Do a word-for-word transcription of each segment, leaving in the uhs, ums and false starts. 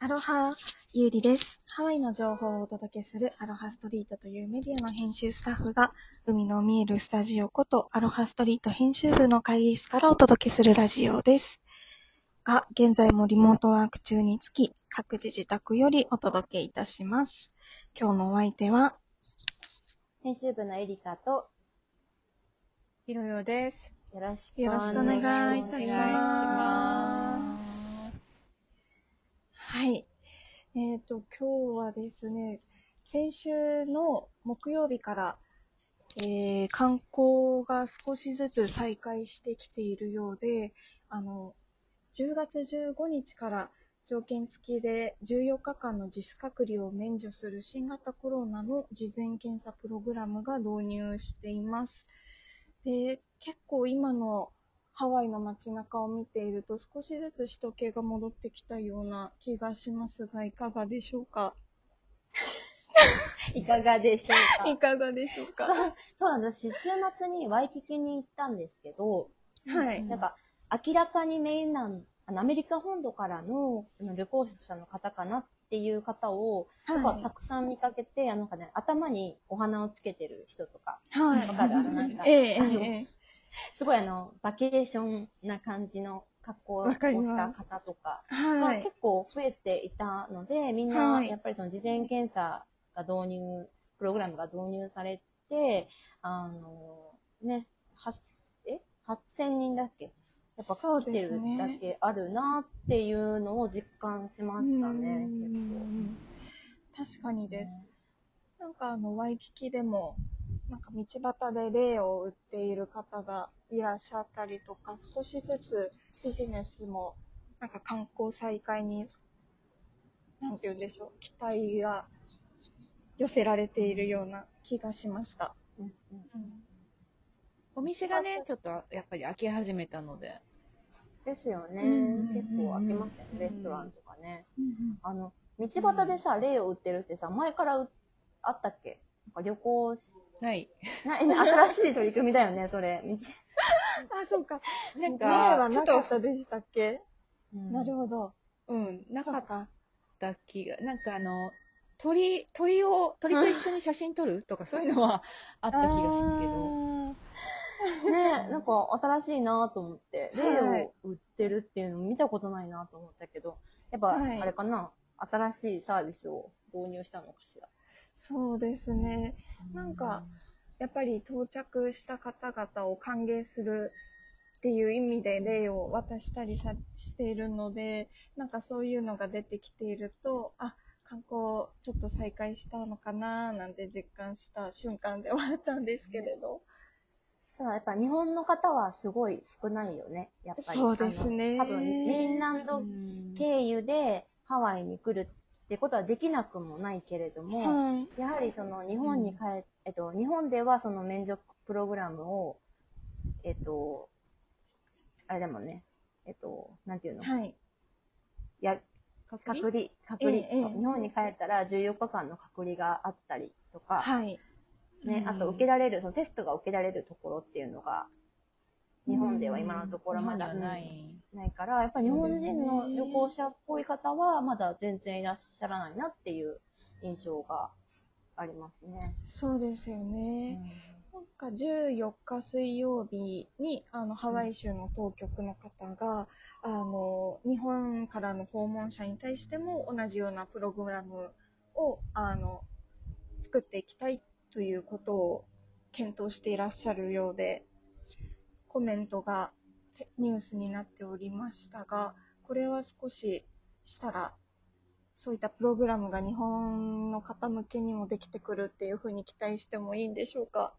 アロハ、ゆうりです。ハワイの情報をお届けするアロハストリートというメディアの編集スタッフが、海の見えるスタジオことアロハストリート編集部の会議室からお届けするラジオです。が、現在もリモートワーク中につき、各自自宅よりお届けいたします。今日のお相手は、 編集部のエリカと、 ひろよです。 よろしくよろしくお願いいたします。はい。えっと、今日はですね、先週の木曜日から、えー、観光が少しずつ再開してきているようで、あの、じゅうがつじゅうごにちから条件付きでじゅうよっかかんの自主隔離を免除する新型コロナの事前検査プログラムが導入しています。で、結構今のハワイの街中を見ていると少しずつ人気が戻ってきたような気がしますが、いかがでしょうか？ いかがでしょうか？ いかがでしょうか？ そうなんです。週末にワイキキに行ったんですけど、 はい。 なんか明らかにメインなんあのアメリカ本土からのあの旅行者の方かなっていう方を、やっぱたくさん見かけて、あのなんかね、頭にお花をつけてる人とか、 はい。 わかるあのなんか、 えええあのええすごいあのバケーションな感じの格好をした方とかがはい。 結構増えていたので、みんはないやっぱりその事前検査が導入、プログラムが導入されて、あのね、はえはっせんにんだっけ、やっぱそう来てるですね。 だけあるなっていうのを実感しましたね、 うー結ん確かに構。 です。なんかあのワイキキでもなんか道端でレイを売っている方がいらっしゃったりとか、少しずつビジネスもなんか観光再開になんて言うんでしょう、期待が寄せられているような気がしました。 うんうんお店がね、ちょっとやっぱり開き始めたので。 ですよね、 うんうんうんうん結構開けましたよね、レストランとかね。 うんうん、 あの、道端でさ、レイを売ってるってさ、前からうあったっけ？なんか旅行し、 ない。 な、ね、新しい取り組みだよね、それ。道。 あ、そうか。 なん例か、 はなちょっと、 かったでしたっけ？ うん、 なるほど。 うん、なかっそうか。 た気が、なんかあの、鳥、鳥を、鳥と一緒に写真撮るとかそういうのはあった気がするけど。 ねえ、なんか新しいなと思って、レイはい。 を売ってるっていうの見たことないなと思ったけど、やっぱ、 はいあれかな、新しいサービスを導入したのかしら。 そうですね。なんか、やっぱり到着した方々を歓迎するっていう意味で例を渡したりさしているので、なんかそういうのが出てきていると、あ、観光ちょっと再開したのかななんて実感した瞬間ではあったんですけれど。 ただやっぱ日本の方はすごい少ないよね、やっぱり。 そうですね。 あの多分メインランド経由でハワイに来るってことはできなくもないけれども、 はい。 やはりその日本に帰っ、えっと、日本ではその免除プログラムを、えっと、あれだもんね、えっと、なんていうの、 はい。 や隔離隔離、隔離、 ええそう日本に帰ったらじゅうよっかかんの隔離があったりとか、 はい。 ね、あと受けられる、そのテストが受けられるところっていうのが、日本では今のところまだ、 日本にはない。 うん、ないから、やっぱり日本人の旅行者っぽい方はまだ全然いらっしゃらないなっていう印象がありますね。 そうですよね。なんかじゅうよっか水曜日にあのハワイ州の当局の方が、あの日本からの訪問者に対しても同じようなプログラムをあの作っていきたいということを検討していらっしゃるようで、コメントがニュースになっておりましたが、これは少ししたらそういったプログラムが日本の方向けにもできてくるっていうふうに期待してもいいんでしょうか？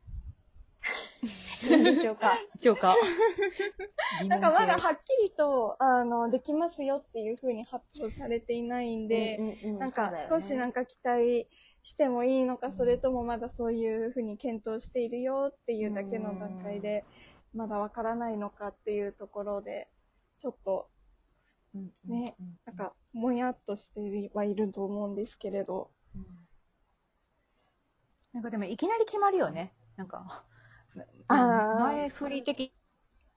いいんでしょうか。 しょうか。 なんかまだはっきりとあのできますよっていうふうに発表されていないんで、 うんうんうん、 なんかね、 少しなんか期待してもいいのか、それともまだそういうふうに検討しているよっていうだけの段階でまだわからないのかっていうところでちょっとね、なんかもやっとしてはいると思うんですけれど、 なんかでもいきなり決まるよね。なんか、 あ前振り的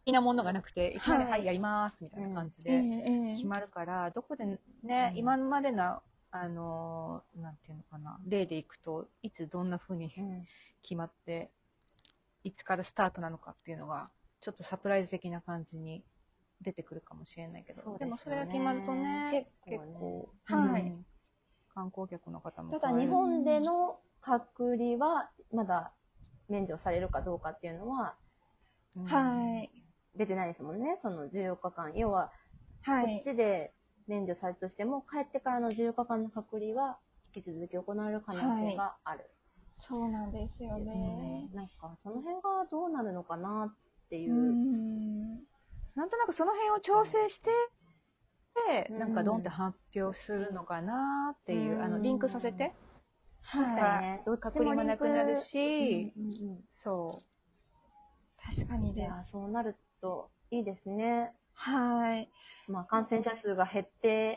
なものがなくて、いきなり、 はいはい、やりますみたいな感じええでええ決まるから、どこでね、 うん今までの、あのー、なんていうのかな、例でいくと、いつどんな風にうん決まって、いつからスタートなのかっていうのが、ちょっとサプライズ的な感じに出てくるかもしれないけど、 そうですよねでもそれが決まるとね、 結構ね結構、 はいうん観光客の方もただ日本での隔離はまだ免除されるかどうかっていうのはうんはい。 出てないですもんね。そのじゅうよっかかん。要は、こっはい。 ちで免除されたとしても、帰ってからのじゅうよっかかんの隔離は引き続き行われる可能性がある。 そうなんですよね。 なんか、その辺がどうなるのかなっていうう。 ん。 なんとなくその辺を調整して、 うんなんかドンって発表するのかなっていう、 うんあのリンクさせて、 はい。 確かにね、どっち隔離ももリンクなくなるし、 うんうんうんそ確かにです。 いや、そうなるといいですね。 はい。 まあ、感染者数が減って、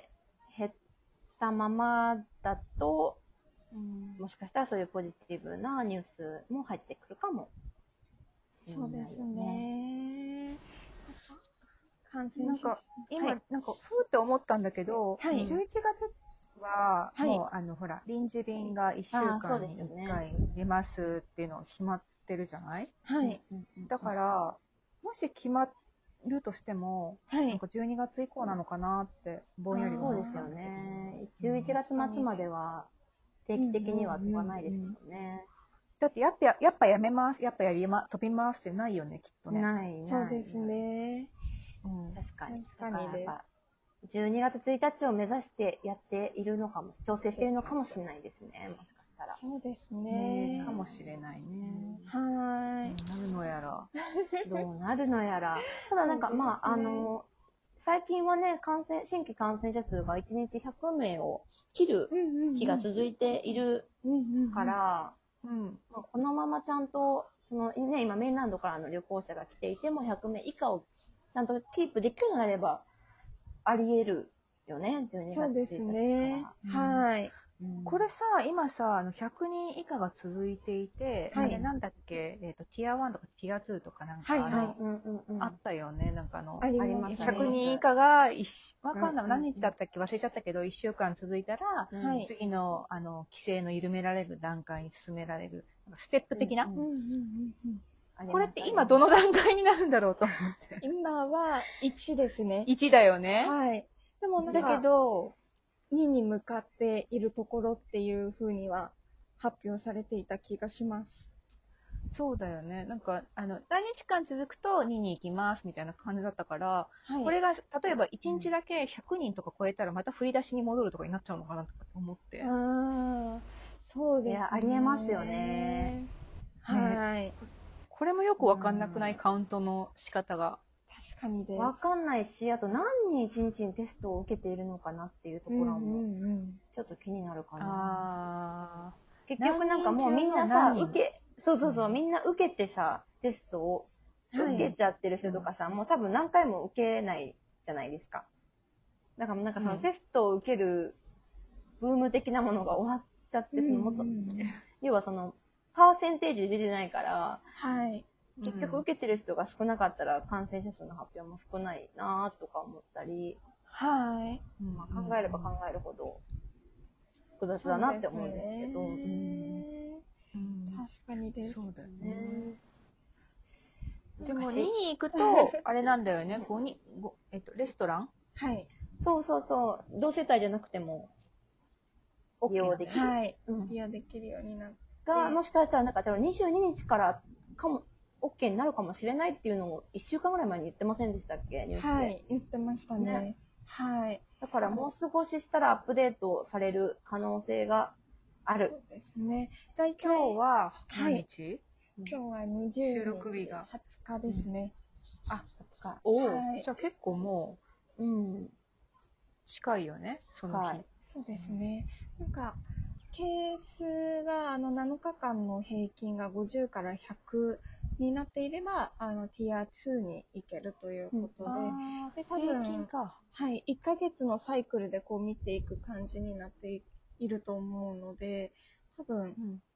減ったままだと、 う、 もしかしたらそういうポジティブなニュースも入ってくるかもしれそうですないよね。 ね。感染なんか者数今、 はい。 なんかふーって思ったんだけど、 はいじゅういちがつははいもう、あのほら臨時便がいっしゅうあーそうかんにですよねいっかい出ますっていうのが決まってるじゃない？ はい。 うんうんだからもし決まるとしても、 はいなんか。じゅうにがつ以降なのかなってぼんやりそうですよ思ったんだけど。 ね。じゅういちがつ末までは定期的には飛ばないですもんね。 だってやっぱやっぱやめますやっぱやりま飛びますってないよねきっとね。 ないない。 そうですね。 うん確かに。 確かにですだらやっぱじゅうにがつついたちを目指してやっているのかも、調整しているのかもしれないですね。もしかしたら。 そうですね。 かもしれないね。 はどーい。 うなるのやら。 どうなるのやら。ただなんか、 そうですねまあ、あの、最近はね、感染、新規感染者数がいちにちひゃくめいを切る日が続いているか、ら、 うん。 まあこのままちゃんと、そのね、今メインランドからの旅行者が来ていてもひゃくめい以下をちゃんとキープできるのであれば、あり得るよね、じゅうにがつそうですね。 ついたちからはい。 うんこれさ、今さ、あのひゃくにん以下が続いていて、 はいあれなんだっけ、えっ、と、ティアワンとかティアツーとかなんか、 はいあのはいうんうんうん。 あったよね、なんかあの、 ありありまますすね。 ひゃくにん以下が一週、わかんない、 うん何日だったっけ忘れちゃったけど、いっしゅうかん続いたら、 うんはい次の、あの、規制の緩められる段階に進められる、なんかステップ的な、 うんうんうんうんうん。 ありますこれって今どの段階になるんだろうと思って。 今はいちですね。 いちだよね。 はい。でもなんだけか、 ど、 にに向かっているところっていうふうには発表されていた気がします。 そうだよね。なんか、あの、何日間続くとにに行きますみたいな感じだったから、 はい。 これが、例えばいちにちだけひゃくにんとか超えたらまた振り出しに戻るとかになっちゃうのかなとか思って。 ああ、そうですね。 いやありえますよね。 はい。 これもよくわかんなくない、カウントの仕方が。 確かにです。 わかんないし、あと何人一日にテストを受けているのかなっていうところもうんうんうん。 ちょっと気になるかな。 あ結局なんかもうみんなさ、 何人中の何人受け、そうそうそう、みんな受けてさ、テストをはい受けちゃってる人とかさ、もう多分何回も受けないじゃないですか。だからなんかそのテストを受けるブーム的なものが終わっちゃって、そのもっと、 うんうんうん要はその、パーセンテージで出てないから、 はい。 結局受けてる人が少なかったら感染者数の発表も少ないなとか思ったり、 はい。 まあ、考えれば考えるほど複雑だなって思うんですけど。 そうですねうん確かにです。 そうだようんね。 うんでも昔にに行くと、あれなんだよね、ごにん、ごえっと、レストランはい。 そうそうそう、同世帯じゃなくても利用できる。 はい。 うん利用できるようになって。 が、もしかしたらなんかにじゅうににちからかも、OK になるかもしれないっていうのをいっしゅうかんぐらい前に言ってませんでしたっけ、ニュースで。 はい。言ってましたね。 ねはい。 だからもう少ししたらアップデートされる可能性がある。 そうですね。大体、 今日ははい何日、 今日はにじゅうにち、 収録日がはつかですね。 あ、 かおお、 はいじゃあ結構もうん。 う近いよね、その日。 はいそうですね。なんか、ケースが、あの、なのかかんの平均がごじゅうからひゃくになっていれば、あの、ティアツーに行けるということで、 あーで多分平均か。 はい、いっかげつのサイクルでこう見ていく感じになっていると思うので、多分、 うん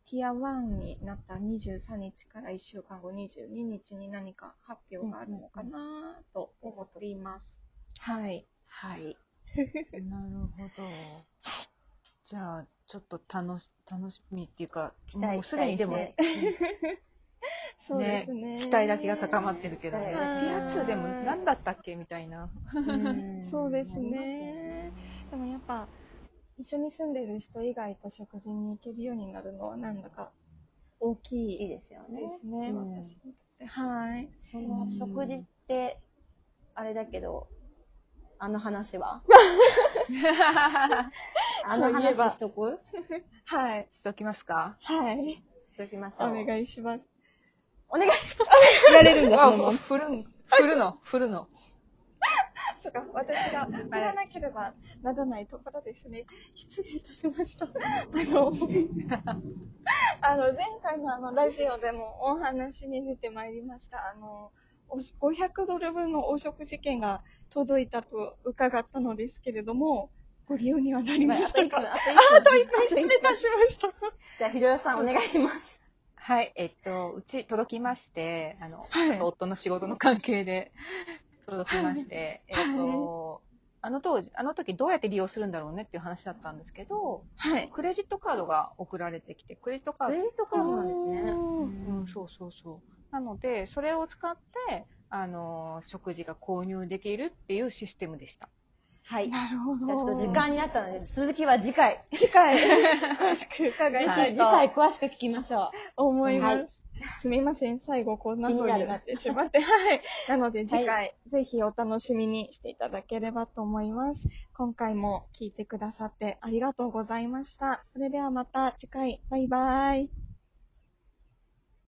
ティアワンになったにじゅうさんにちからいっしゅうかんごにじゅうににちに何か発表があるのかなと思っています。はい。 はい。なるほど。じゃあ、ちょっと楽し、楽しみっていうか、 期待もうすでにでも、 期そうですね。 期待だけが高まってるけどね。テはいィアツーでも何だったっけみたいな。 うんそうですね。でもやっぱ、一緒に住んでる人以外と食事に行けるようになるのはなんだか大きいいいですよね。 ですね、 うん私にとって。はい。 その食事って、あれだけど、あの話はあのそういえば話しとくはい。 しときますか？ はい。 しときましょう。 お願いします。 お願いします。言われるんだ、そのまま。 振る、振るの、振るの。 そうか、私が振らなければならないところですね。失礼いたしました。あの、あの、前回のあの、ラジオでもお話に出てまいりました。あの、ごひゃくドル分のお食事券が届いたと伺ったのですけれども、ご利用にはなりましたか？ あといっぷん、 あといっぷん、 あ失礼いたしました。 じゃあ、ひろやさんお願いします。 はい、えっと、うち届きまして、あの、 はい夫の仕事の関係で届きまして、 はいえっと、あの当時、あの時どうやって利用するんだろうねっていう話だったんですけど、 はい。 クレジットカードが送られてきて、クレジットカード、 クレジットカードなんですね。 うん、そうそうそう。なので、それを使って、あの、食事が購入できるっていうシステムでした。 はい。 なるほど。 じゃあちょっと時間になったので、続きは次回。 次回、詳しく伺いたい次と回詳しく聞きましょ思います。 はいすみません。最後こんな風気になるになってしまって。はい。なので次回、ぜひお楽しみにしていただければと思います。今回も聞いてくださってありがとうございました。それではまた次回、バイバイ。